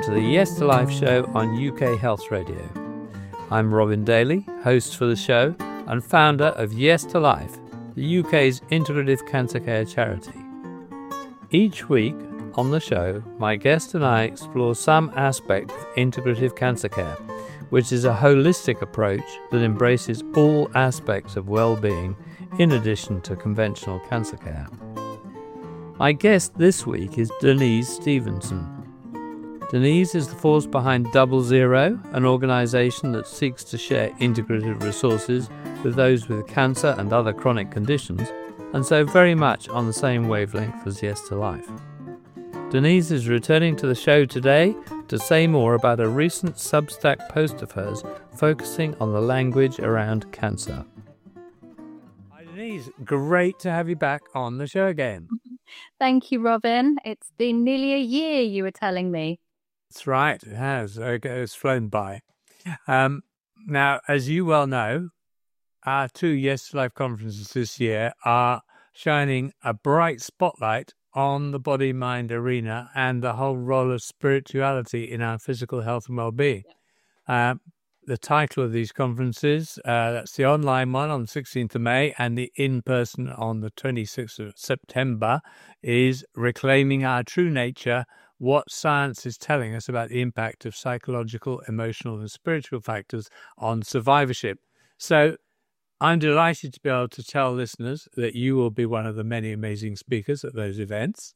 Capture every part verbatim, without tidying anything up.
to the Yes to Life show on U K Health Radio. I'm Robin Daly, host for the show and founder of Yes to Life, the U K's integrative cancer care charity. Each week on the show, my guest and I explore some aspect of integrative cancer care, which is a holistic approach that embraces all aspects of well-being in addition to conventional cancer care. My guest this week is Denise Stevenson. Denise is the force behind Double Zero, an organisation that seeks to share integrative resources with those with cancer and other chronic conditions, and so very much on the same wavelength as Yes to Life. Denise is returning to the show today to say more about a recent Substack post of hers focusing on the language around cancer. Hi Denise, great to have you back on the show again. Thank you, Robin. It's been nearly a year, you were telling me. That's right, it has. It's flown by. Um, now, as you well know, our two Yes to Life conferences this year are shining a bright spotlight on the body-mind arena and the whole role of spirituality in our physical health and well-being. Yeah. Um, the title of these conferences, uh, that's the online one on the sixteenth of May and the in-person on the twenty-sixth of September, is Reclaiming Our True Nature, What Science is Telling Us About the Impact of Psychological, Emotional and Spiritual Factors on Survivorship. So I'm delighted to be able to tell listeners that you will be one of the many amazing speakers at those events.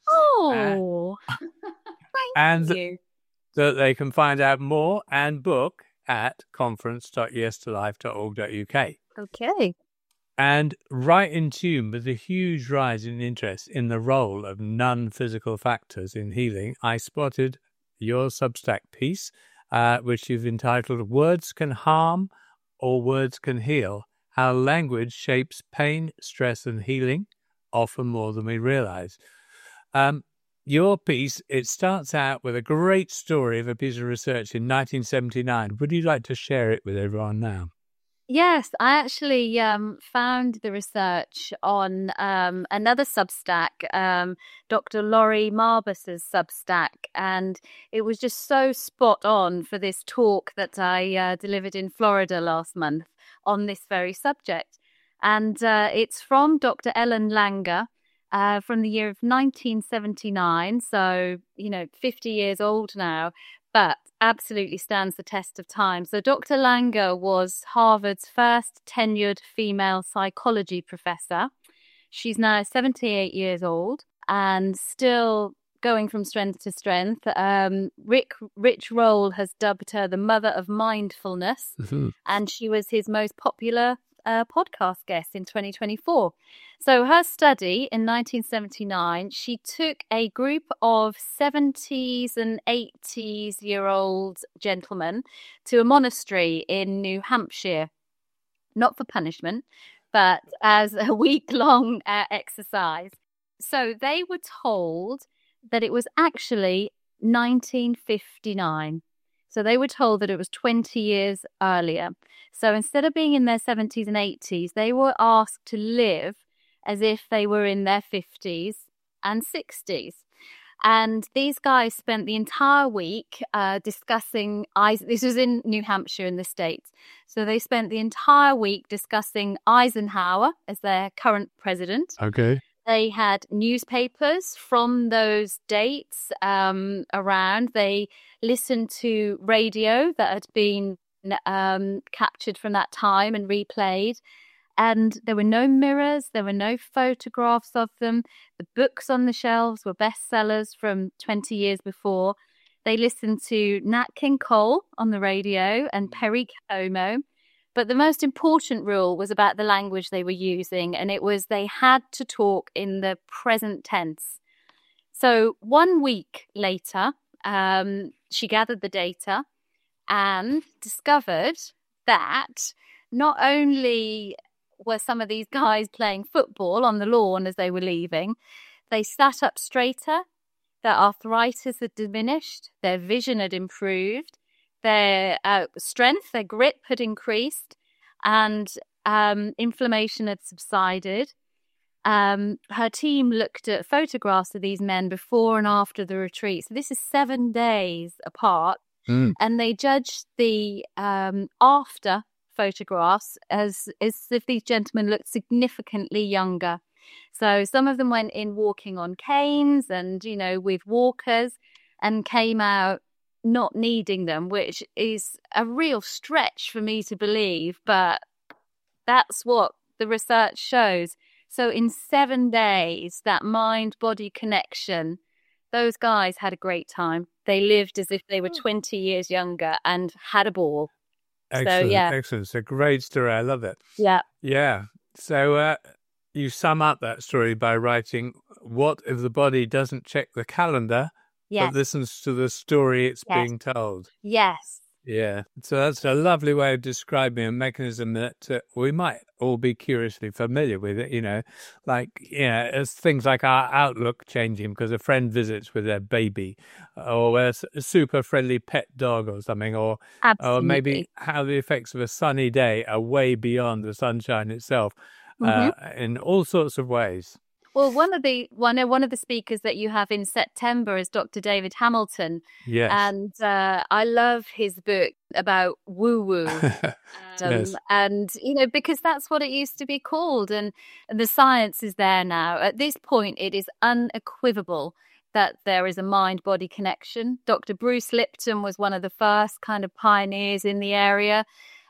Oh, uh, thank and you. That they can find out more and book at conference dot yes to life dot org dot U K. Okay. And right in tune with the huge rise in interest in the role of non-physical factors in healing, I spotted your Substack piece, uh, which you've entitled Words Can Harm or Words Can Heal, How Language Shapes Pain, Stress and Healing, often more than we realize. Um, your piece, it starts out with a great story of a piece of research in nineteen seventy-nine. Would you like to share it with everyone now? Yes, I actually um, found the research on um, another Substack, um, Doctor Laurie Marbus's Substack, and it was just so spot on for this talk that I uh, delivered in Florida last month on this very subject. And uh, it's from Doctor Ellen Langer uh, from the year of nineteen seventy-nine, so, you know, fifty years old now, but absolutely stands the test of time. So Doctor Langer was Harvard's first tenured female psychology professor. She's now seventy-eight years old and still going from strength to strength. Um, Rick Rich Roll has dubbed her the mother of mindfulness, mm-hmm. and she was his most popular uh, podcast guest in twenty twenty-four. So her study in nineteen seventy-nine, she took a group of seventies and eighties year old gentlemen to a monastery in New Hampshire, not for punishment, but as a week-long uh, exercise. So they were told that it was actually nineteen fifty-nine. So they were told that it was twenty years earlier. So instead of being in their seventies and eighties, they were asked to live as if they were in their fifties and sixties. And these guys spent the entire week uh, discussing, this was in New Hampshire in the States. So they spent the entire week discussing Eisenhower as their current president. Okay. They had newspapers from those dates um, around. They listened to radio that had been um, captured from that time and replayed. And there were no mirrors. There were no photographs of them. The books on the shelves were bestsellers from twenty years before. They listened to Nat King Cole on the radio and Perry Como. But the most important rule was about the language they were using, and it was they had to talk in the present tense. So one week later, um, she gathered the data and discovered that not only were some of these guys playing football on the lawn as they were leaving, they sat up straighter, their arthritis had diminished, their vision had improved, their uh, strength, their grip had increased, and um, inflammation had subsided. Um, her team looked at photographs of these men before and after the retreat. So this is seven days apart. Mm. And they judged the um, after photographs as, as if these gentlemen looked significantly younger. So some of them went in walking on canes and, you know, with walkers, and came out not needing them, which is a real stretch for me to believe, but that's what the research shows. So in seven days, that mind-body connection, those guys had a great time. They lived as if they were twenty years younger and had a ball. Excellent, so, yeah. excellent. It's a great story. I love it. Yeah. Yeah. So uh, you sum up that story by writing, what if the body doesn't check the calendar, Yes. but listens to the story it's Yes. being told? Yes. Yeah. So that's a lovely way of describing a mechanism that uh, we might all be curiously familiar with it, you know, like, you know, as things like our outlook changing because a friend visits with their baby, or a, s- a super friendly pet dog or something, or, Absolutely. or maybe how the effects of a sunny day are way beyond the sunshine itself, Mm-hmm. uh, in all sorts of ways. Well, one of the one one of the speakers that you have in September is Doctor David Hamilton. Yes. And uh, I love his book about woo-woo. um, Yes. And, you know, because that's what it used to be called. And, and the science is there now. At this point, it is unequivocal that there is a mind-body connection. Doctor Bruce Lipton was one of the first kind of pioneers in the area.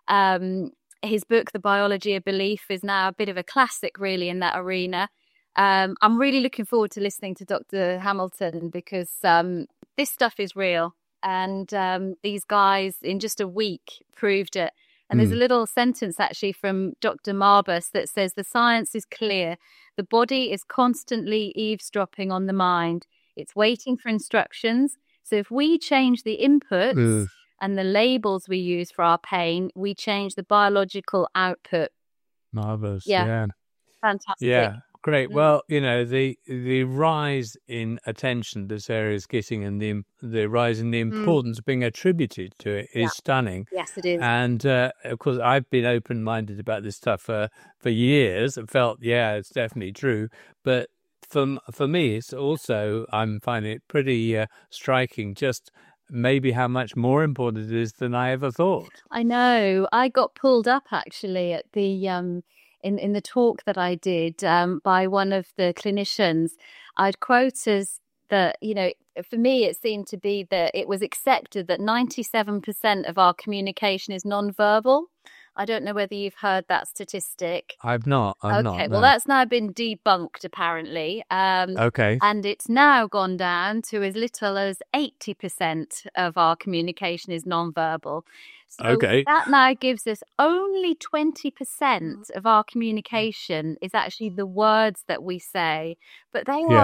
Um, his book, The Biology of Belief, is now a bit of a classic, really, in that arena. Um, I'm really looking forward to listening to Doctor Hamilton because um, this stuff is real. And um, these guys in just a week proved it. And there's a little sentence actually from Doctor Marbus that says, the science is clear. The body is constantly eavesdropping on the mind. It's waiting for instructions. So if we change the inputs Mm. and the labels we use for our pain, we change the biological output. Marvelous. Yeah. Yeah. Fantastic. Yeah. Great. Mm. Well, you know, the the rise in attention this area is getting, and the the rise in the importance being attributed to it is Yeah. stunning. Yes, it is. And uh, of course, I've been open-minded about this stuff for for years. I felt, yeah, it's definitely true. But for for me, it's also, I'm finding it pretty uh, striking. Just maybe how much more important it is than I ever thought. I know. I got pulled up actually at the um in in the talk that I did um by one of the clinicians. I'd quote as that, you know, for me it seemed to be that it was accepted that ninety-seven percent of our communication is nonverbal. I don't know whether you've heard that statistic. I've not. I've not. Okay, well, no. that's now been debunked, apparently. Um, Okay. and it's now gone down to as little as eighty percent of our communication is nonverbal. So Okay. that now gives us only twenty percent of our communication is actually the words that we say, but they Yeah. are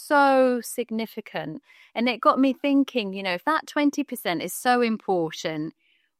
so significant. And it got me thinking, you know, if that twenty percent is so important,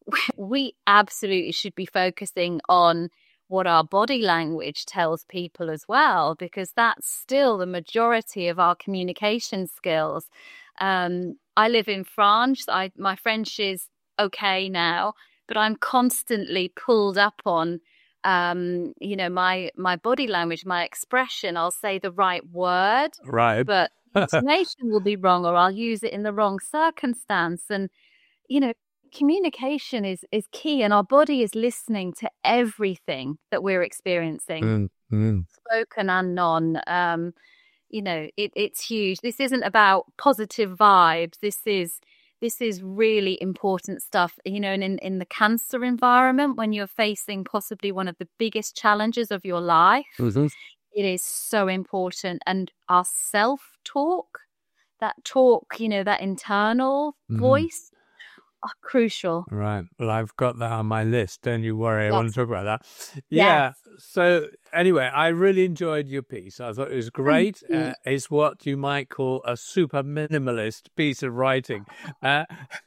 we absolutely should be focusing on what our body language tells people as well, because that's still the majority of our communication skills. Um, I live in France. I, my French is okay now, but I'm constantly pulled up on, um, you know, my, my body language, my expression. I'll say the right word, Right. but the intonation will be wrong, or I'll use it in the wrong circumstance. And, you know, communication is is key, and our body is listening to everything that we're experiencing, Mm, mm. spoken and non. Um, you know, it, it's huge. This isn't about positive vibes. This is this is really important stuff. You know, and in, in the cancer environment, when you're facing possibly one of the biggest challenges of your life, Mhm. it is so important. And our self-talk, that talk, you know, that internal Mhm. voice, are crucial. Right. Well, I've got that on my list. Don't you worry. I want Yes. to talk about that. Yeah. So anyway, I really enjoyed your piece. I thought it was great. you. Uh, it's what you might call a super minimalist piece of writing. Uh,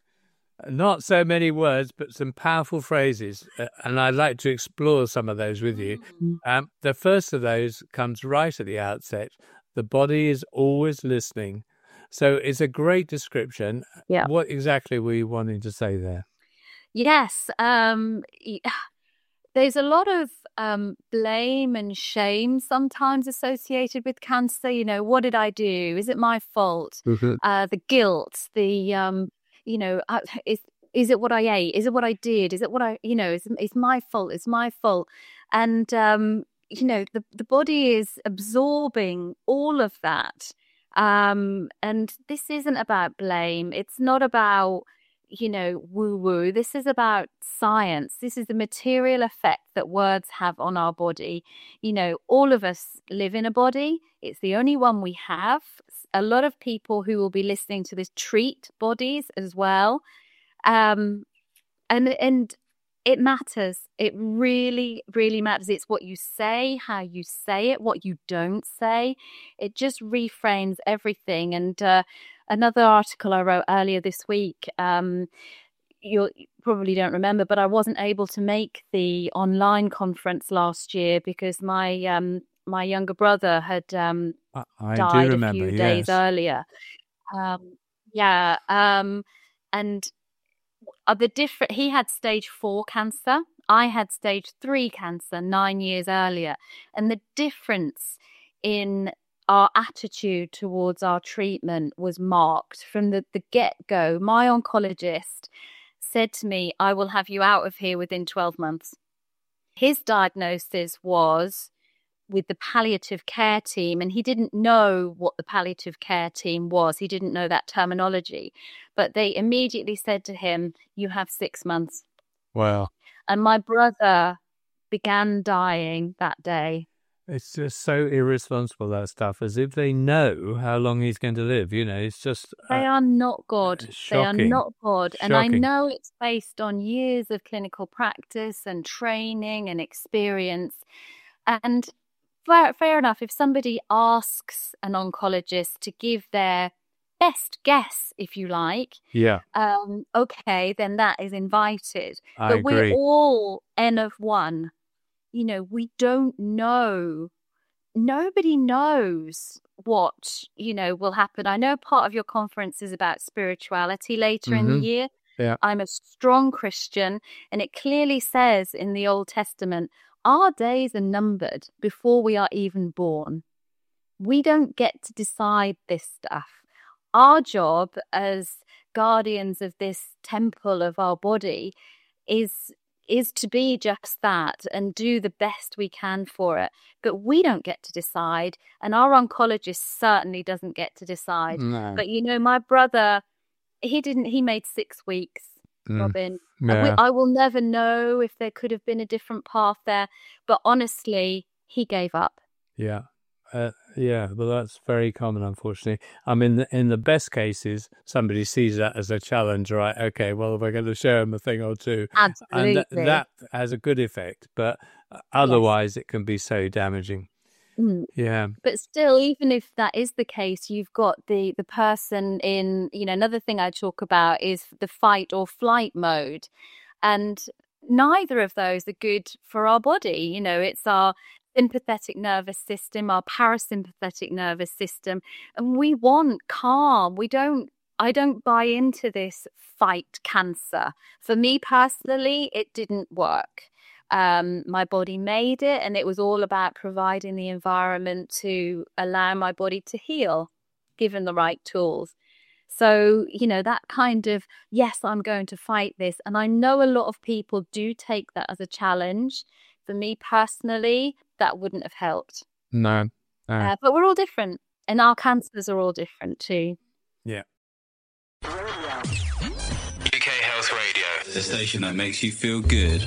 not so many words, but some powerful phrases. Uh, and I'd like to explore some of those with you. Mm. Um, the first of those comes right at the outset. The body is always listening. So it's a great description. Yeah. What exactly were you wanting to say there? Yes. Um, y- there's a lot of um, blame and shame sometimes associated with cancer. You know, what did I do? Is it my fault? Mm-hmm. Uh, the guilt, the, um, you know, uh, is, is it what I ate? Is it what I did? Is it what I, you know, it's, it's my fault. It's my fault. And, um, you know, the, the body is absorbing all of that. Um, and this isn't about blame. It's not about, you know, woo-woo. This is about science. This is the material effect that words have on our body. You know, all of us live in a body. It's the only one we have. A lot of people who will be listening to this treat bodies as well. Um, and, and it matters. It really, really matters. It's what you say, how you say it, what you don't say. It just reframes everything. And uh, another article I wrote earlier this week, um, you probably don't remember, but I wasn't able to make the online conference last year because my um, my younger brother had um, I, I died do a remember, few yes. days earlier. Um, yeah, um, and uh, the different. He had stage four cancer. I had stage three cancer nine years earlier, and the difference in our attitude towards our treatment was marked from the, the get-go. My oncologist said to me, I will have you out of here within twelve months. His diagnosis was with the palliative care team, and he didn't know what the palliative care team was. He didn't know that terminology, but they immediately said to him, you have six months. Wow. And my brother began dying that day. It's just so irresponsible, that stuff, as if they know how long he's going to live. You know, it's just... Uh, they are not God. shocking. They are not God. Shocking. And I know it's based on years of clinical practice and training and experience. And fair, fair enough, if somebody asks an oncologist to give their best guess, if you like, yeah, um, okay, then that is invited. I but agree. We're all N of one. You know, we don't know. Nobody knows what, you know, will happen. I know part of your conference is about spirituality later mm-hmm. in the year. Yeah. I'm a strong Christian, and it clearly says in the Old Testament, our days are numbered before we are even born. We don't get to decide this stuff. Our job as guardians of this temple of our body is is to be just that and do the best we can for it. But we don't get to decide, and our oncologist certainly doesn't get to decide. No. But, you know, my brother, he didn't, he made six weeks, mm. Robin. Yeah. We, I will never know if there could have been a different path there, but honestly, he gave up. Yeah. Uh, yeah, well, that's very common, unfortunately. I mean, in, in the best cases, somebody sees that as a challenge, right? Okay, well, we're going to show them a thing or two. Absolutely. And th- that has a good effect, but otherwise yes. It can be so damaging. Mm. Yeah. But still, even if that is the case, you've got the, the person in, you know, another thing I talk about is the fight or flight mode. And neither of those are good for our body. You know, it's our sympathetic nervous system, our parasympathetic nervous system, and we want calm. We don't, I don't buy into this fight cancer. For me personally, it didn't work. Um, my body made it, and it was all about providing the environment to allow my body to heal, given the right tools. So, you know, that kind of, yes, I'm going to fight this. And I know a lot of people do take that as a challenge. For me personally, that wouldn't have helped. No. no. Uh, but we're all different, and our cancers are all different too. Yeah. U K Health Radio, the station that makes you feel good.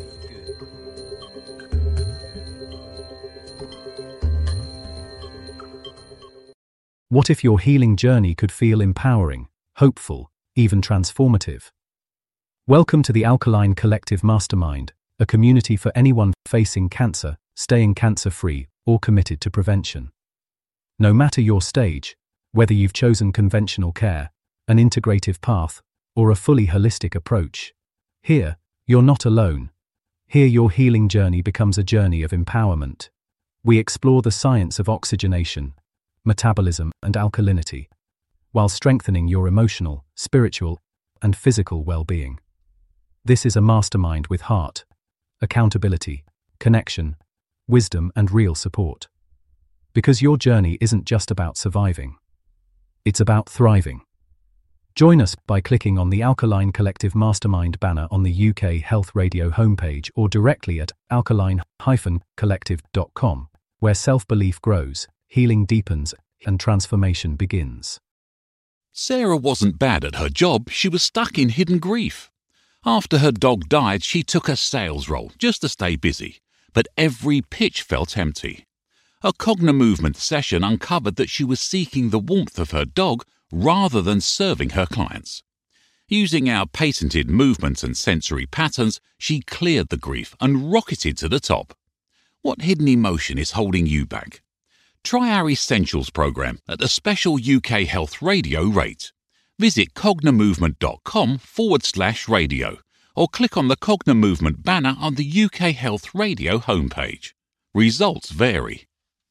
What if your healing journey could feel empowering, hopeful, even transformative? Welcome to the Alkaline Collective Mastermind, a community for anyone facing cancer, staying cancer-free, or committed to prevention. No matter your stage, whether you've chosen conventional care, an integrative path, or a fully holistic approach, here, you're not alone. Here your healing journey becomes a journey of empowerment. We explore the science of oxygenation, metabolism, and alkalinity, while strengthening your emotional, spiritual, and physical well-being. This is a mastermind with heart, accountability, connection, wisdom, and real support. Because your journey isn't just about surviving. It's about thriving. Join us by clicking on the Alkaline Collective Mastermind banner on the U K Health Radio homepage or directly at alkaline dash collective dot com, where self-belief grows, healing deepens, and transformation begins. Sarah wasn't bad at her job, she was stuck in hidden grief. After her dog died, she took a sales role just to stay busy, but every pitch felt empty. A Cognimovement session uncovered that she was seeking the warmth of her dog rather than serving her clients. Using our patented movement and sensory patterns, she cleared the grief and rocketed to the top. What hidden emotion is holding you back? Try our Essentials program at a special U K Health Radio rate. Visit cognimovement.com forward slash radio or click on the Cognimovement banner on the U K Health Radio homepage. Results vary.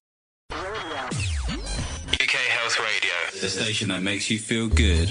U K Health Radio, the station that makes you feel good.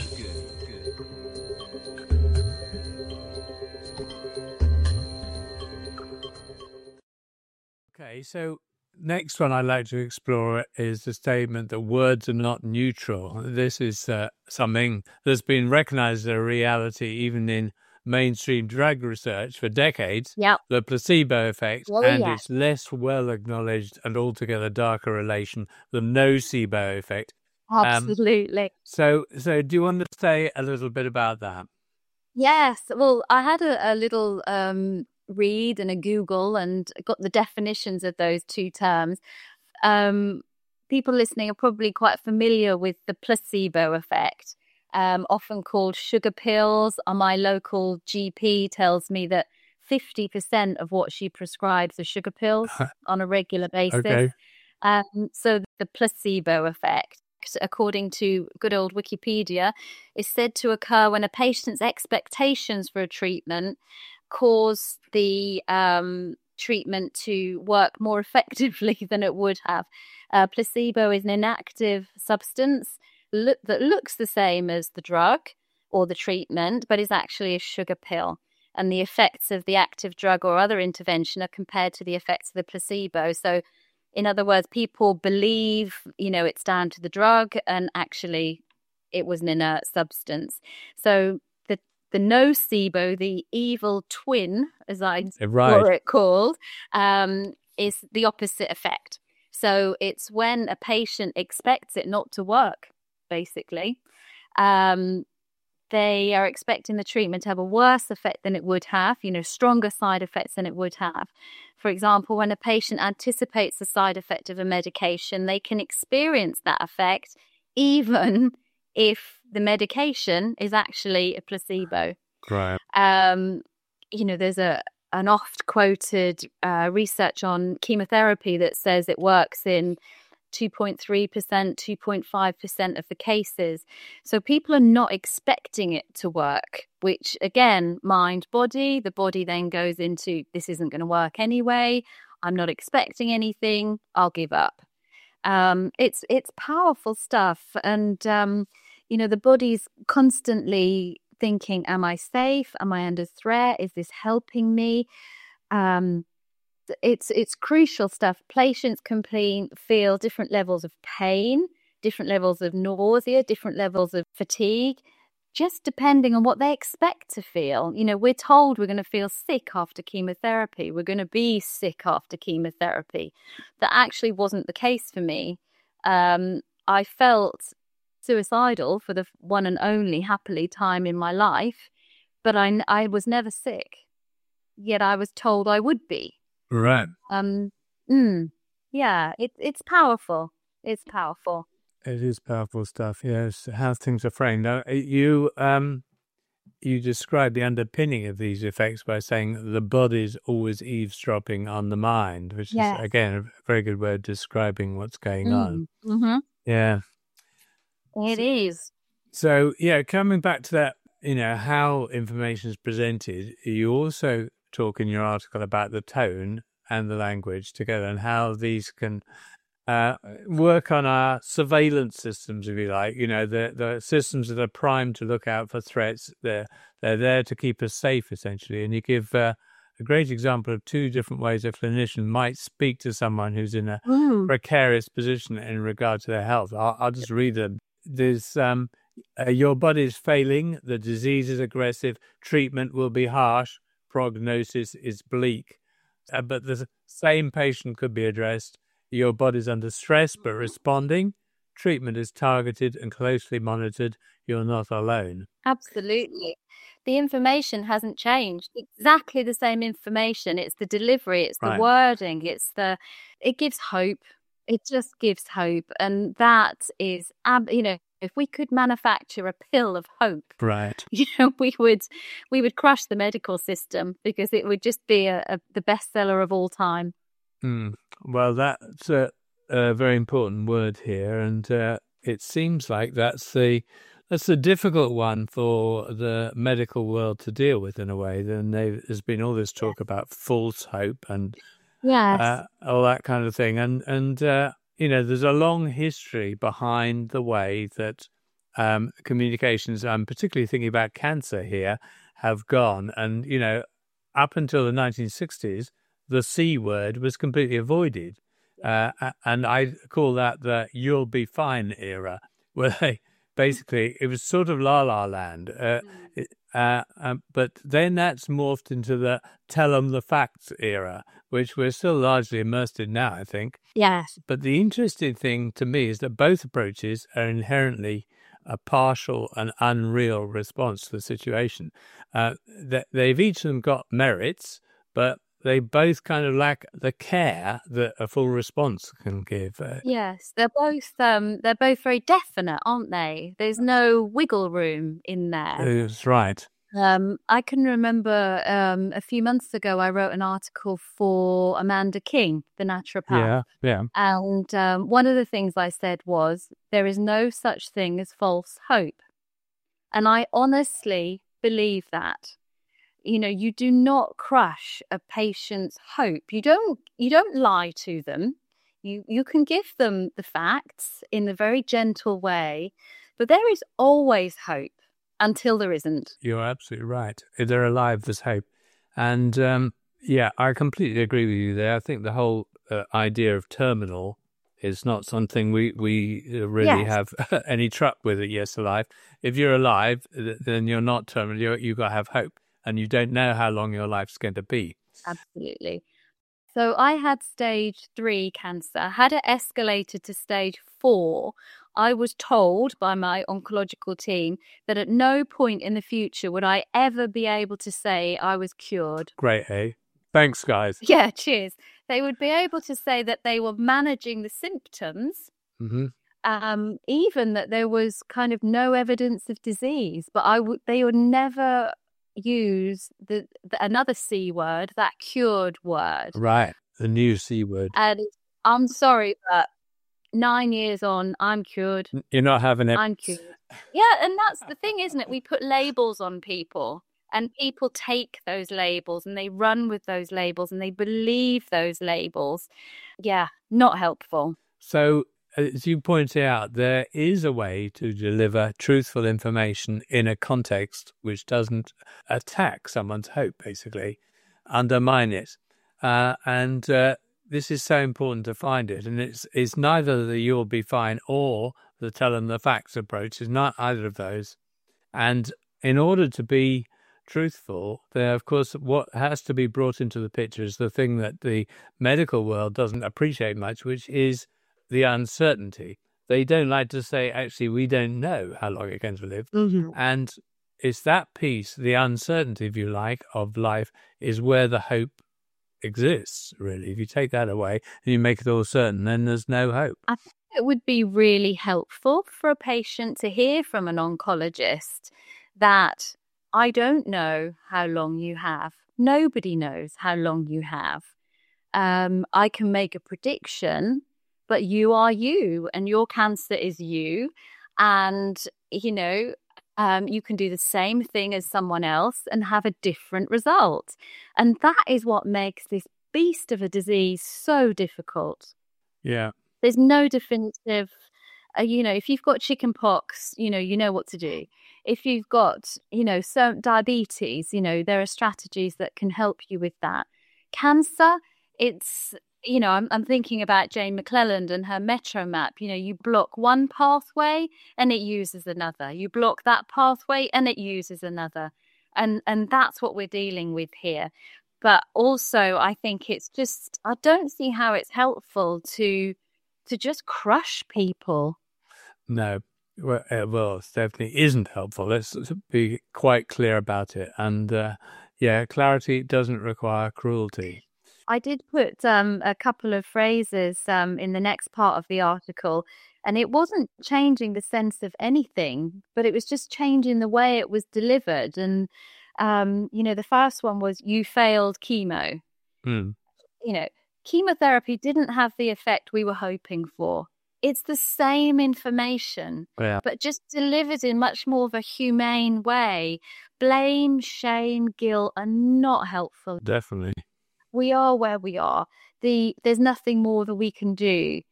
Okay, so next one I'd like to explore is the statement that words are not neutral. This is uh, something that's been recognized as a reality even in mainstream drug research for decades. Yep. The placebo effect Oh, and yeah. its less well acknowledged and altogether darker relation, the nocebo effect. Absolutely. So, so do you want to say a little bit about that? Yes. Well, I had a, a little um, read and a Google and got the definitions of those two terms. Um, people listening are probably quite familiar with the placebo effect, um, often called sugar pills. Uh, My local G P tells me that fifty percent of what she prescribes are sugar pills on a regular basis. Okay. Um, so the placebo effect, according to good old Wikipedia, is said to occur when a patient's expectations for a treatment cause the um, treatment to work more effectively than it would have. Uh, placebo is an inactive substance look, that looks the same as the drug or the treatment, but is actually a sugar pill. And the effects of the active drug or other intervention are compared to the effects of the placebo. So, in other words, people believe, you know, it's down to the drug, and actually it was an inert substance. So the the nocebo, the evil twin, as I Right. saw it called, um, is the opposite effect. So it's when a patient expects it not to work, basically. Um, they are expecting the treatment to have a worse effect than it would have, you know, stronger side effects than it would have. For example, when a patient anticipates the side effect of a medication, they can experience that effect even if the medication is actually a placebo. Right. Um, you know, there's a an oft quoted uh, research on chemotherapy that says it works in two point three percent, two point five percent of the cases. So people are not expecting it to work, which again, mind, body, the body then goes into, this isn't going to work anyway. I'm not expecting anything. I'll give up. Um, it's, it's powerful stuff. And, um, you know, the body's constantly thinking, am I safe? Am I under threat? Is this helping me? Um, It's it's crucial stuff. Patients can ple- feel different levels of pain, different levels of nausea, different levels of fatigue, just depending on what they expect to feel. You know, we're told we're going to feel sick after chemotherapy. We're going to be sick after chemotherapy. That actually wasn't the case for me. Um, I felt suicidal for the one and only happily time in my life, but I, I was never sick. Yet I was told I would be. Right. Um, mm, yeah, it, it's powerful. It's powerful. It is powerful stuff. Yes, how things are framed. Now, you um, you describe the underpinning of these effects by saying the body's always eavesdropping on the mind, which Yes. is again a very good way of describing what's going on. Mm, mm-hmm. Yeah. It is. So yeah, coming back to that, you know, how information is presented. You also talk in your article about the tone and the language together and how these can uh, work on our surveillance systems, if you like. You know, the the systems that are primed to look out for threats. They're they're there to keep us safe, essentially. And you give uh, a great example of two different ways a clinician might speak to someone who's in a Mm. precarious position in regard to their health. I'll, I'll just read them. There's um, uh, your body is failing, the disease is aggressive, treatment will be harsh, prognosis is bleak. Uh, but the same patient could be addressed. Your body's under stress but responding. Treatment is targeted and closely monitored. You're not alone. Absolutely. The information hasn't changed. Exactly the same information. It's the delivery, it's the Right. wording, it's the, it gives hope. It just gives hope. And that is, ab- you know, if we could manufacture a pill of hope, Right. you know, we would, we would crush the medical system because it would just be a, a, the bestseller of all time. Mm. Well, that's a, a very important word here, and uh, it seems like that's the that's the difficult one for the medical world to deal with in a way. Then there's been all this talk about false hope and Yes. uh, all that kind of thing, and and uh, you know, there's a long history behind the way that um, communications, I'm particularly thinking about cancer here, have gone, and you know, up until the nineteen sixties, the C word was completely avoided. Uh, a- and I call that the "you'll be fine" era, where they basically, it was sort of la la land. Uh, it- uh, um, but then that's morphed into the "tell 'em the facts" era, which we're still largely immersed in now, I think. Yes. But the interesting thing to me is that both approaches are inherently a partial and unreal response to the situation. Uh, that they've each of them got merits, but they both kind of lack the care that a full response can give. Uh, Yes, they're both um they're both very definite, aren't they? There's no wiggle room in there. that's right. Um, I can remember um a few months ago I wrote an article for Amanda King, the naturopath. Yeah, yeah. And um, one of the things I said was there is no such thing as false hope. And I honestly believe that. You know, you do not crush a patient's hope. You don't you don't lie to them. You you can give them the facts in a very gentle way, but there is always hope until there isn't. You're absolutely right. If they're alive, there's hope. And um, yeah, I completely agree with you there. I think the whole uh, idea of terminal is not something we, we uh, really Yes. have any truck with at Yes Alive. If you're alive, th- then you're not terminal. You're, you've got to have hope. And you don't know how long your life's going to be. Absolutely. So I had stage three cancer. Had it escalated to stage four, I was told by my oncological team that at no point in the future would I ever be able to say I was cured. Great, eh? Thanks, guys. Yeah, cheers. They would be able to say that they were managing the symptoms, hmm um, even that there was kind of no evidence of disease, but I would they would never use the, the another C word, that cured word. Right. The new C word. And I'm sorry, but nine years on, I'm cured. You're not having it. I'm cured. Yeah, and that's the thing, isn't it? We put labels on people, and people take those labels and they run with those labels and they believe those labels. Yeah, not helpful. So, as you pointed out, there is a way to deliver truthful information in a context which doesn't attack someone's hope, basically, undermine it. Uh, and uh, this is so important to find it. And it's, it's neither the "you'll be fine" or the "tell them the facts" approach. It's not either of those. And in order to be truthful, there, of course, what has to be brought into the picture is the thing that the medical world doesn't appreciate much, which is the uncertainty. They don't like to say, actually, we don't know how long you're going to live. Mm-hmm. And it's that piece, the uncertainty, if you like, of life is where the hope exists, really. If you take that away and you make it all certain, then there's no hope. I think it would be really helpful for a patient to hear from an oncologist that I don't know how long you have. Nobody knows how long you have. Um, I can make a prediction, but you are you and your cancer is you. And, you know, um, you can do the same thing as someone else and have a different result. And that is what makes this beast of a disease so difficult. Yeah. There's no definitive, uh, you know, if you've got chicken pox, you know, you know what to do. If you've got, you know, so diabetes, you know, there are strategies that can help you with that. Cancer, it's, you know, I'm, I'm thinking about Jane McClelland and her Metro Map. You know, you block one pathway and it uses another. You block that pathway and it uses another. And and that's what we're dealing with here. But also, I think it's just, I don't see how it's helpful to to just crush people. No, well, uh, well, it definitely isn't helpful. Let's be quite clear about it. And uh, yeah, clarity doesn't require cruelty. I did put um, a couple of phrases um, in the next part of the article, and it wasn't changing the sense of anything, but it was just changing the way it was delivered. And, um, you know, the first one was, you failed chemo. Mm. You know, chemotherapy didn't have the effect we were hoping for. It's the same information, Yeah. but just delivered in much more of a humane way. Blame, shame, guilt are not helpful. Definitely. We are where we are. The there's nothing more that we can do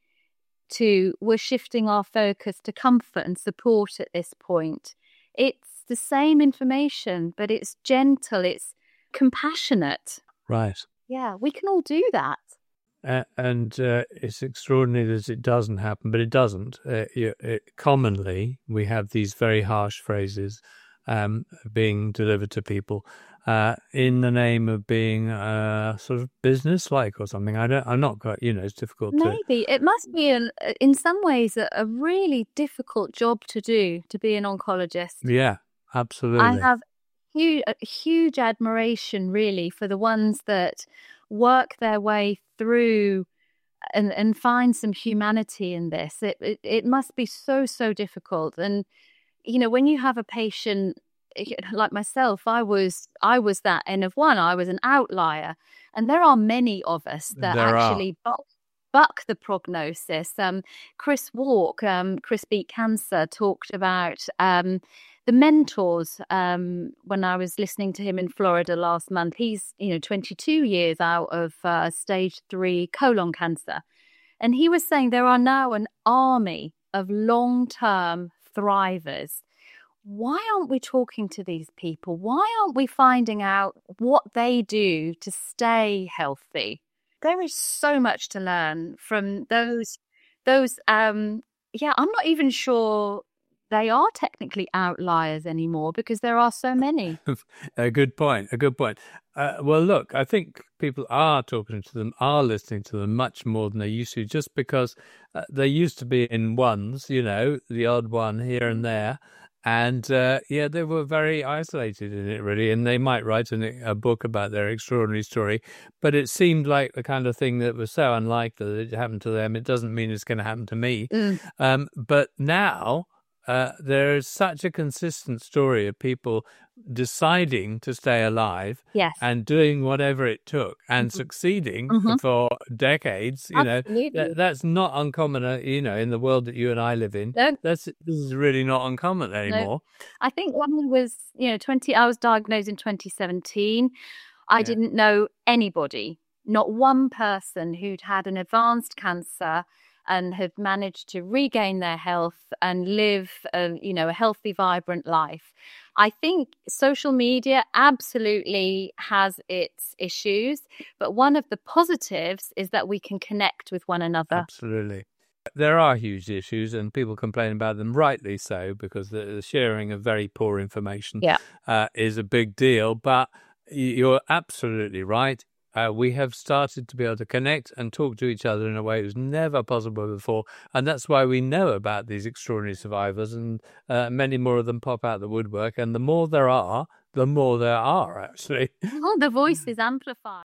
to, we're shifting our focus to comfort and support at this point. It's the same information, but it's gentle, it's compassionate. Right. Yeah, we can all do that. Uh, and uh, it's extraordinary that it doesn't happen, but it doesn't. Uh, it, it, commonly, we have these very harsh phrases um, being delivered to people uh, in the name of being uh, sort of business-like or something. I don't. I'm not quite. You know, it's difficult. Maybe to... it must be, an, in some ways, a, a really difficult job to do, to be an oncologist. Yeah, absolutely. I have huge, huge admiration, really, for the ones that work their way through and, and find some humanity in this. It, it it must be so, so difficult. And, you know, when you have a patient like myself, I was I was that N of one. I was an outlier. And there are many of us that there actually buck, buck the prognosis. Um, Chris Walk, um, Chris Beat Cancer, talked about um, the mentors um, when I was listening to him in Florida last month. He's, you know, twenty-two years out of uh, stage three colon cancer. And he was saying there are now an army of long-term thrivers. Why aren't we talking to these people? Why aren't we finding out what they do to stay healthy? There is so much to learn from those, those, um, yeah, I'm not even sure they are technically outliers anymore because there are so many. A good point, a good point. Uh, well, look, I think people are talking to them, are listening to them much more than they used to, just because uh, they used to be in ones, you know, the odd one here and there. And, uh, yeah, they were very isolated in it, really, and they might write an, a book about their extraordinary story, but it seemed like the kind of thing that was so unlikely that it happened to them. It doesn't mean it's going to happen to me. Mm. Um, but now uh, there is such a consistent story of people deciding to stay alive yes. and doing whatever it took and mm-hmm. succeeding mm-hmm. for decades. You Absolutely. know, that, that's not uncommon, uh, you know, in the world that you and I live in. No. That's, this is really not uncommon anymore. No. I think one was, you know, twenty, I was diagnosed in twenty seventeen. I yeah. didn't know anybody, not one person who'd had an advanced cancer and had managed to regain their health and live, a, you know, a healthy, vibrant life. I think social media absolutely has its issues, but one of the positives is that we can connect with one another. Absolutely. There are huge issues and people complain about them, rightly so, because the, the sharing of very poor information yeah. uh, is a big deal. But you're absolutely right. Uh, we have started to be able to connect and talk to each other in a way that was never possible before. And that's why we know about these extraordinary survivors, and uh, many more of them pop out the woodwork. And the more there are, the more there are, actually. Oh, the voice is amplified.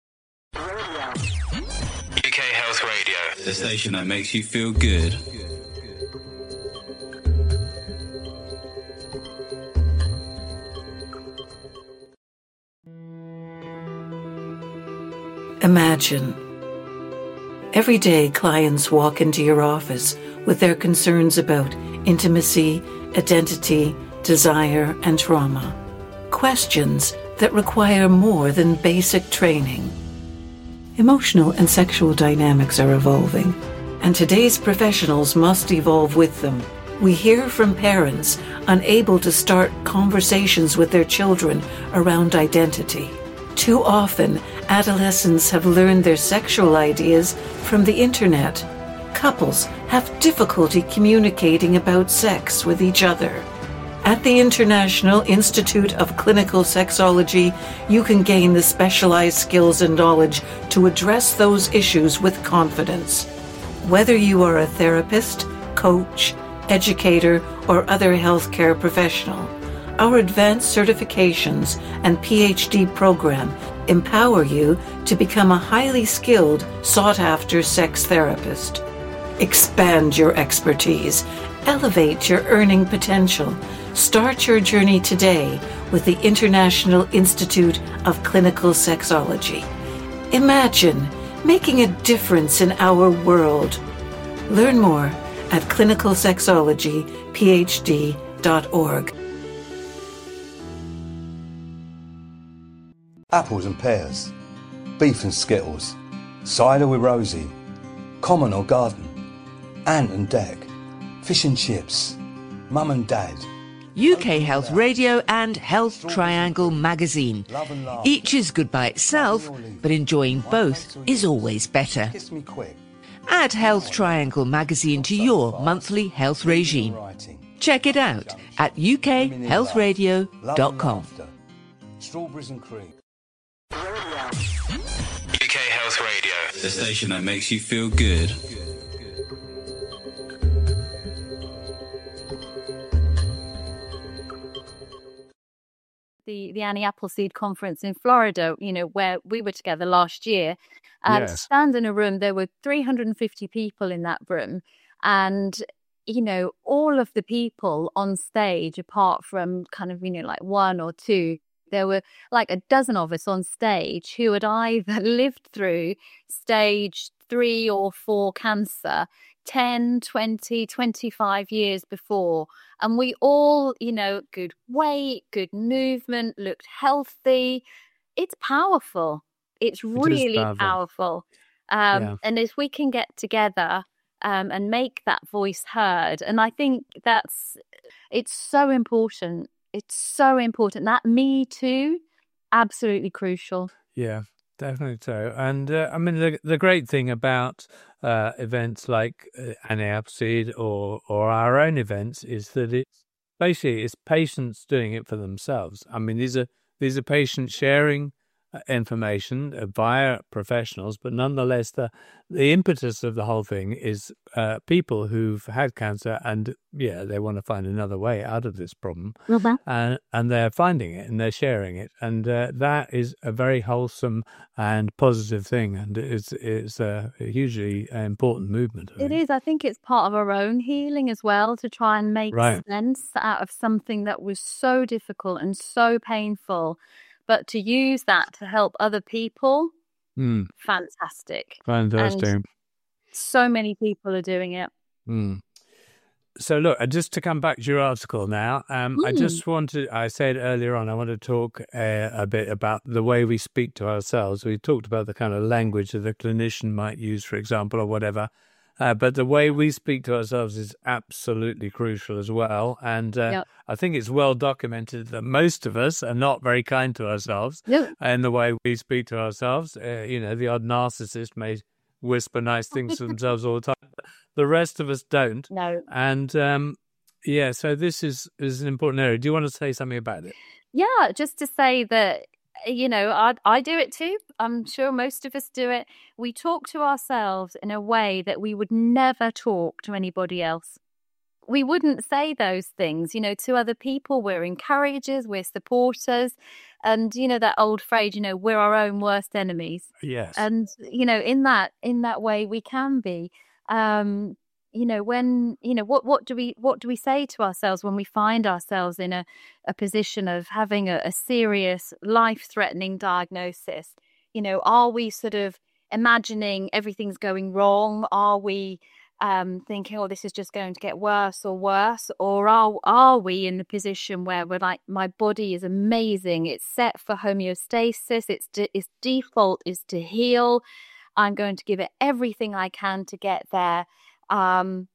U K Health Radio, the station that makes you feel good. Imagine. Every day, clients walk into your office with their concerns about intimacy, identity, desire, and trauma. Questions that require more than basic training. Emotional and sexual dynamics are evolving, and today's professionals must evolve with them. We hear from parents unable to start conversations with their children around identity. Too often, adolescents have learned their sexual ideas from the internet. Couples have difficulty communicating about sex with each other. At the International Institute of Clinical Sexology, you can gain the specialized skills and knowledge to address those issues with confidence. Whether you are a therapist, coach, educator, or other healthcare professional, our advanced certifications and P H D program empower you to become a highly skilled, sought-after sex therapist. Expand your expertise. Elevate your earning potential. Start your journey today with the International Institute of Clinical Sexology. Imagine making a difference in our world. Learn more at clinical sexology p h d dot org. Apples and pears, beef and skittles, cider with Rosie, common or garden, Ant and Dec, fish and chips, mum and dad. U K Health Radio and Health Triangle magazine. Each is good by itself, but enjoying both is always better. Kiss me quick. Add Health Triangle magazine to your monthly health regime. Check it out at u k health radio dot com. Strawberries and cream. U K Health Radio, the station that makes you feel good. The, the Annie Appleseed conference in Florida, you know, where we were together last year, and Yes. stand in a room, there were three hundred fifty people in that room. And, you know, all of the people on stage, apart from kind of, you know, like one or two, there were like a dozen of us on stage who had either lived through stage three or four cancer ten, twenty, twenty-five years before. And we all, you know, good weight, good movement, looked healthy. It's powerful. It's really powerful. powerful. Um, Yeah. And if we can get together um, and make that voice heard, and I think that's, it's so important. It's so important. That Me Too, absolutely crucial. Yeah, definitely so. And uh, I mean, the the great thing about uh, events like uh, Annie Appleseed or or our own events is that it's basically it's patients doing it for themselves. I mean, these are these are patients sharing uh, information uh, via professionals, but nonetheless, the the impetus of the whole thing is uh, people who've had cancer and yeah, they want to find another way out of this problem, and and they're finding it and they're sharing it, and uh, that is a very wholesome and positive thing, and it's it's a hugely important movement. I It think. is. I think it's part of our own healing as well, to try and make Right. sense out of something that was so difficult and so painful, but to use that to help other people, Mm, fantastic. fantastic. So many people are doing it. Mm. So look, uh, just to come back to your article now, um, I Mm. just wanted, I said earlier on, I want to talk uh, a bit about the way we speak to ourselves. We talked about the kind of language that a clinician might use, for example, or whatever. Uh, but the way we speak to ourselves is absolutely crucial as well. And uh, Yep. I think it's well documented that most of us are not very kind to ourselves Yep. in the way we speak to ourselves. Uh, you know, the odd narcissist may whisper nice things to themselves all the time. The rest of us don't. No. And um, yeah, so this is, is an important area. Do you want to say something about it? Yeah, just to say that, you know, I, I do it too. I'm sure most of us do it. We talk to ourselves in a way that we would never talk to anybody else. We wouldn't say those things, you know, to other people. We're encouragers, we're supporters. And, you know, that old phrase, you know, we're our own worst enemies. Yes. And, you know, in that in that way we can be. Um, you know, when, you know, what, what do we what do we say to ourselves when we find ourselves in a, a position of having a, a serious life-threatening diagnosis? You know, are we sort of imagining everything's going wrong? Are we um, thinking, oh, this is just going to get worse or worse? Or are are we in the position where we're like, my body is amazing, it's set for homeostasis, its de- its default is to heal, I'm going to give it everything I can to get there. Um,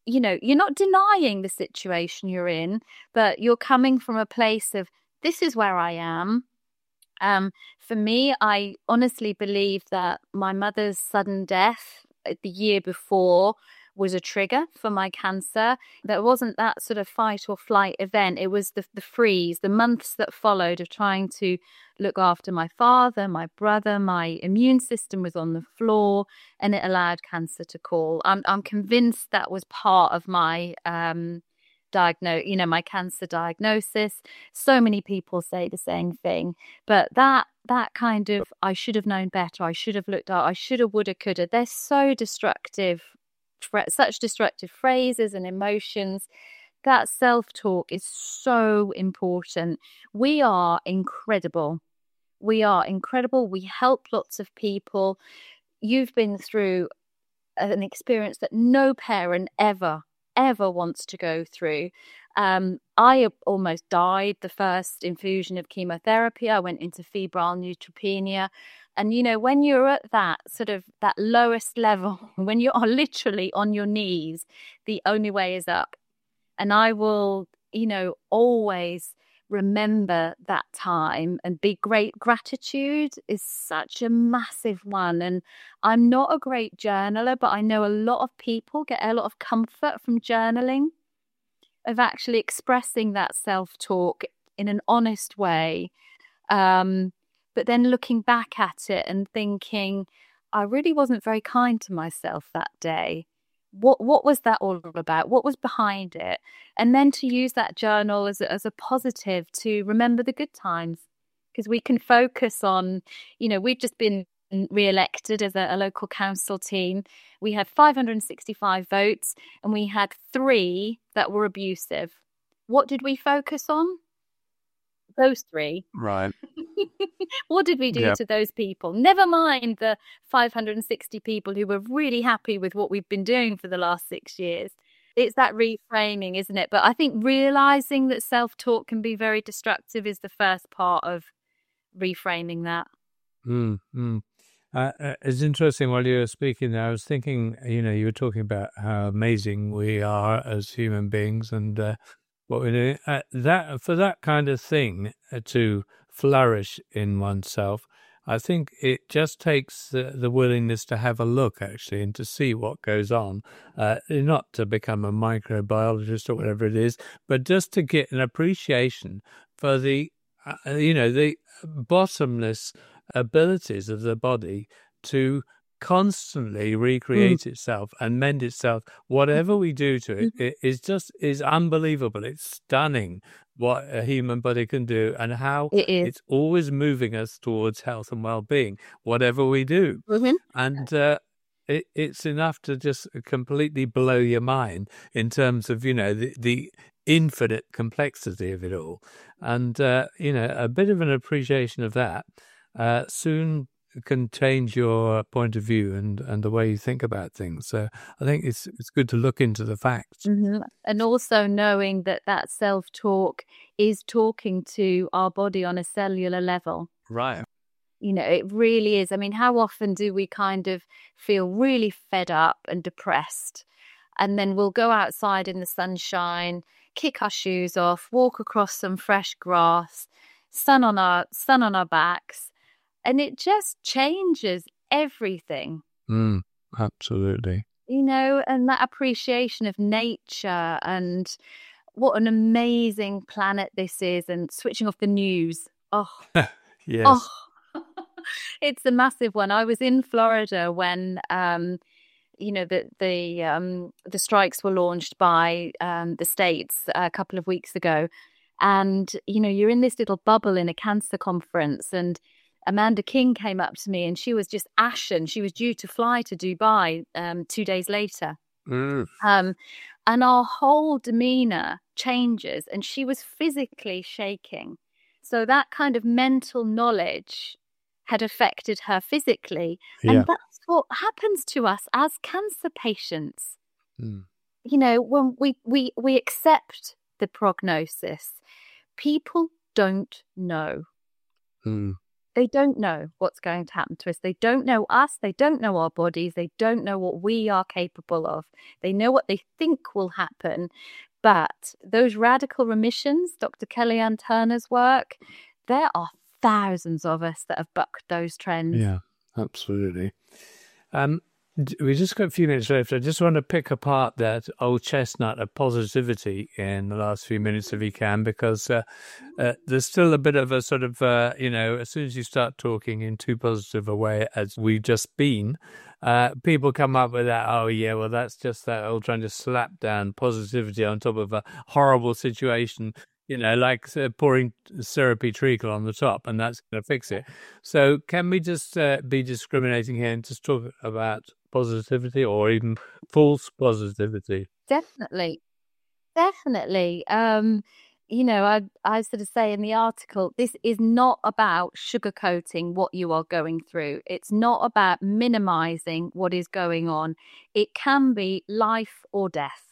you know, you're not denying the situation you're in, but you're coming from a place of, this is where I am. Um, for me, I honestly believe that my mother's sudden death the year before was a trigger for my cancer. There wasn't that sort of fight or flight event. It was the, the freeze, the months that followed of trying to look after my father, my brother. My immune system was on the floor, and it allowed cancer to call. I'm, I'm convinced that was part of my um, diagnose, you know, my cancer diagnosis. So many people say the same thing, but that that kind of, I should have known better, I should have looked out, I shoulda, woulda, coulda, they're so destructive, such destructive phrases and emotions. That self-talk is so important. We are incredible. We are incredible. We help lots of people. You've been through an experience that no parent ever ever wants to go through. Um, I almost died the first infusion of chemotherapy. I went into febrile neutropenia. And, you know, when you're at that sort of that lowest level, when you are literally on your knees, the only way is up. And I will, you know, always remember that time and be great. Gratitude is such a massive one. And I'm not a great journaler, but I know a lot of people get a lot of comfort from journaling, of actually expressing that self-talk in an honest way. Um, but then looking back at it and thinking, I really wasn't very kind to myself that day. What what was that all about? What was behind it? And then to use that journal as a, as a positive to remember the good times, because we can focus on, you know, we've just been re-elected as a, a local council team. We had five hundred sixty-five votes and we had three that were abusive. What did we focus on? Those three. Right. What did we do Yeah. to those people? Never mind the five hundred sixty people who were really happy with what we've been doing for the last six years. It's that reframing, isn't it? But I think realizing that self-talk can be very destructive is the first part of reframing that. Mm, mm. Uh, uh, it's interesting while you were speaking there, I was thinking, you know, you were talking about how amazing we are as human beings and uh, what we're doing. Uh, that, for that kind of thing uh, to flourish in oneself, I think it just takes the, the willingness to have a look, actually, and to see what goes on. Uh, not to become a microbiologist or whatever it is, but just to get an appreciation for the, uh, you know, the bottomless abilities of the body to constantly recreate mm. itself and mend itself. Whatever we do to it, it is just is unbelievable. It's stunning what a human body can do and how It is. it's always moving us towards health and well-being, whatever we do. Mm-hmm. And uh, it, it's enough to just completely blow your mind in terms of, you know, the, the infinite complexity of it all. And, uh, you know, a bit of an appreciation of that uh, soon can change your point of view and, and the way you think about things. So I think it's it's good to look into the facts. Mm-hmm. And also knowing that that self-talk is talking to our body on a cellular level. Right. You know, it really is. I mean, how often do we kind of feel really fed up and depressed? And then we'll go outside in the sunshine, kick our shoes off, walk across some fresh grass, sun on our sun on our backs. And it just changes everything. Mm, absolutely. You know, and that appreciation of nature and what an amazing planet this is, and switching off the news. Oh, yes. Oh, it's a massive one. I was in Florida when, um, you know, the the um, the strikes were launched by um, the states a couple of weeks ago. And, you know, you're in this little bubble in a cancer conference, and Amanda King came up to me and she was just ashen. She was due to fly to Dubai um, two days later. Mm. Um, and our whole demeanor changes, and she was physically shaking. So that kind of mental knowledge had affected her physically. Yeah. And that's what happens to us as cancer patients. Mm. You know, when we, we, we accept the prognosis, people don't know. Mm. They don't know what's going to happen to us. They don't know us. They don't know our bodies. They don't know what we are capable of. They know what they think will happen. But those radical remissions, Doctor Kellyanne Turner's work, there are thousands of us that have bucked those trends. Yeah, absolutely. Um, we just got a few minutes left. I just want to pick apart that old chestnut of positivity in the last few minutes, if you can, because uh, uh, there's still a bit of a sort of, uh, you know, as soon as you start talking in too positive a way as we've just been, uh, people come up with that, oh, yeah, well, that's just that old trying to slap down positivity on top of a horrible situation. You know, like uh, pouring syrupy treacle on the top, and that's going to fix it. So can we just uh, be discriminating here and just talk about positivity or even false positivity? Definitely. Definitely. Um, you know, I, I sort of say in the article, this is not about sugarcoating what you are going through. It's not about minimizing what is going on. It can be life or death.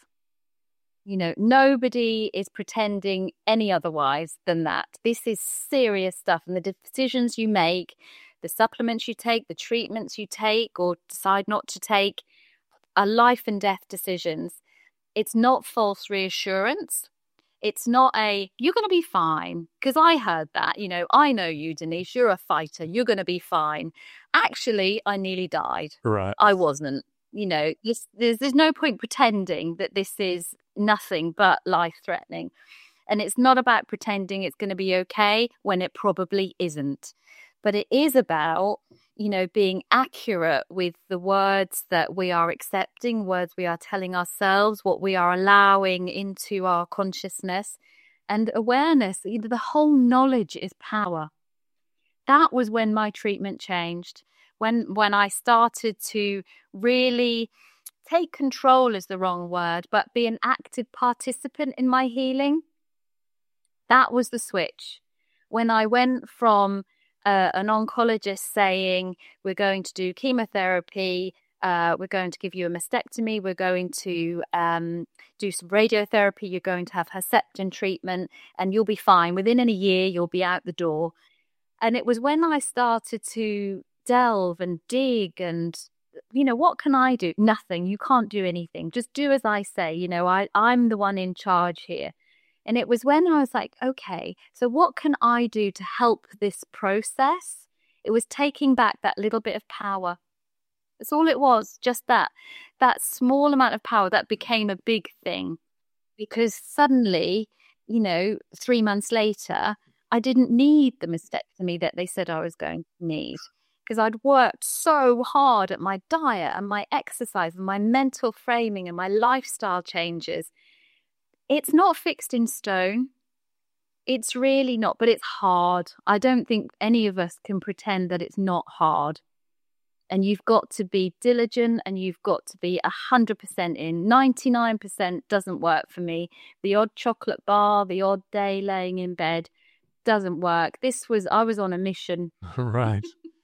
You know, nobody is pretending any otherwise than that. This is serious stuff. And the decisions you make, the supplements you take, the treatments you take or decide not to take are life and death decisions. It's not false reassurance. It's not a, you're going to be fine. Because I heard that, you know, I know you, Denise, you're a fighter. You're going to be fine. Actually, I nearly died. Right. I wasn't. You know, there's, there's, there's no point pretending that this is nothing but life-threatening. And it's not about pretending it's going to be okay when it probably isn't. But it is about, you know, being accurate with the words that we are accepting, words we are telling ourselves, what we are allowing into our consciousness, and awareness. You know, the whole knowledge is power. That was when my treatment changed. When when I started to really take control is the wrong word, but be an active participant in my healing. That was the switch. When I went from uh, an oncologist saying, we're going to do chemotherapy, uh, we're going to give you a mastectomy, we're going to um, do some radiotherapy, you're going to have Herceptin treatment, and you'll be fine. Within a year, you'll be out the door. And it was when I started to delve and dig and, you know, what can I do? Nothing. You can't do anything. Just do as I say. You know, I, I'm the one in charge here. And it was when I was like, okay, so what can I do to help this process? It was taking back that little bit of power. That's all it was, just that. That small amount of power that became a big thing. Because suddenly, you know, three months later, I didn't need the mastectomy that they said I was going to need. Because I'd worked so hard at my diet and my exercise and my mental framing and my lifestyle changes. It's not fixed in stone. It's really not, but it's hard. I don't think any of us can pretend that it's not hard. And you've got to be diligent and you've got to be one hundred percent in. ninety-nine percent doesn't work for me. The odd chocolate bar, the odd day laying in bed doesn't work. This was, I was on a mission. Right.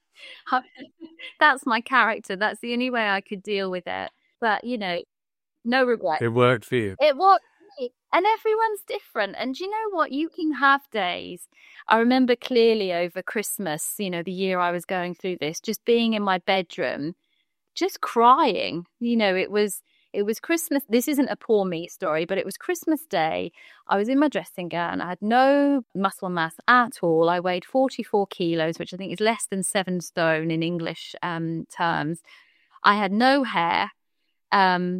That's my character. That's the only way I could deal with it. But, you know, no regret. It worked for you. It worked for me. And everyone's different. And do you know what? You can have days. I remember clearly over Christmas, you know, the year I was going through this, just being in my bedroom, just crying. You know, it was it was Christmas. This isn't a poor me story, but it was Christmas Day. I was in my dressing gown. I had no muscle mass at all. I weighed forty-four kilos, which I think is less than seven stone in English um, terms. I had no hair. Um,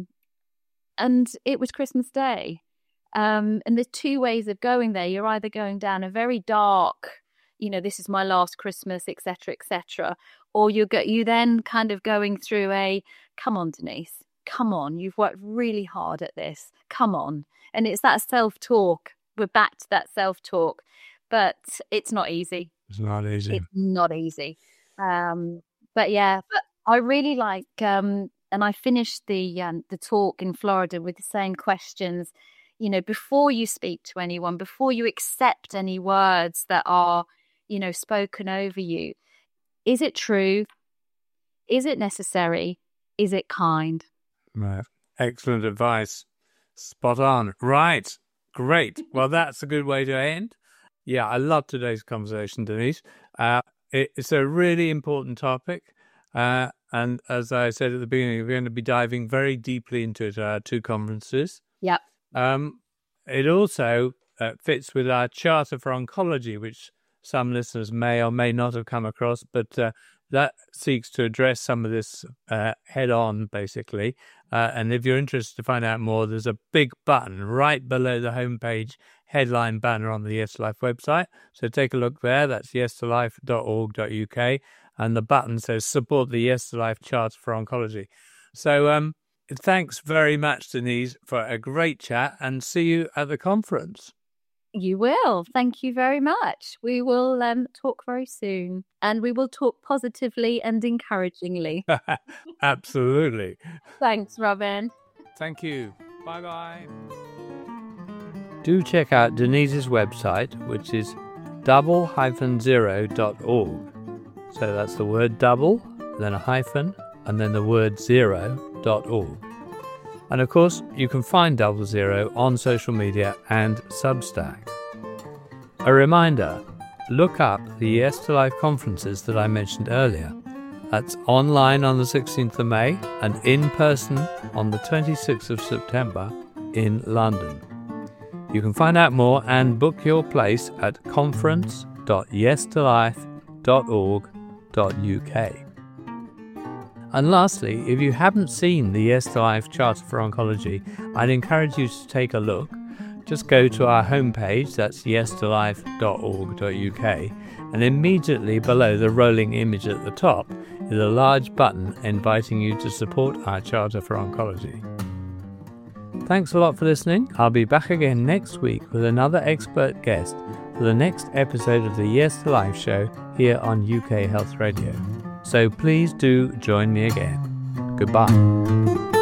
and it was Christmas Day. Um, and there's two ways of going there. You're either going down a very dark, you know, this is my last Christmas, et cetera, et cetera. Or you go, you then kind of going through a, come on, Denise, come on. You've worked really hard at this. Come on. And it's that self-talk. We're back to that self-talk. But it's not easy. It's not easy. It's not easy. Um, but yeah, but I really like, um, and I finished the um, the talk in Florida with the same questions. You know, before you speak to anyone, before you accept any words that are, you know, spoken over you, is it true? Is it necessary? Is it kind? Right. Excellent advice. Spot on. Right. Great. Well, that's a good way to end. Yeah, I love today's conversation, Denise. Uh, it's a really important topic. Uh, and as I said at the beginning, we're going to be diving very deeply into it at our two conferences. Yep. Um, it also uh, fits with our Charter for Oncology, which some listeners may or may not have come across, but uh, that seeks to address some of this uh, head-on, basically. Uh, and if you're interested to find out more, there's a big button right below the homepage headline banner on the Yes to Life website. So take a look there. That's yes to life dot org dot U K. And the button says support the Yes to Life Charter for Oncology. So um, thanks very much, Denise, for a great chat, and see you at the conference. You will. Thank you very much. We will um, talk very soon, and we will talk positively and encouragingly. Absolutely. Thanks, Robin. Thank you. Bye-bye. Do check out Denise's website, which is double dash zero dot org. So that's the word double, then a hyphen, and then the word zero dot org. And of course, you can find Double Zero on social media and Substack. A reminder, look up the Yes to Life conferences that I mentioned earlier. That's online on the sixteenth of May and in person on the twenty-sixth of September in London. You can find out more and book your place at conference dot yes to life dot org dot U K. And lastly, if you haven't seen the Yes to Life Charter for Oncology, I'd encourage you to take a look. Just go to our homepage, that's yes to life dot org dot U K, and immediately below the rolling image at the top is a large button inviting you to support our Charter for Oncology. Thanks a lot for listening. I'll be back again next week with another expert guest for the next episode of the Yes to Life show here on U K Health Radio. So please do join me again. Goodbye.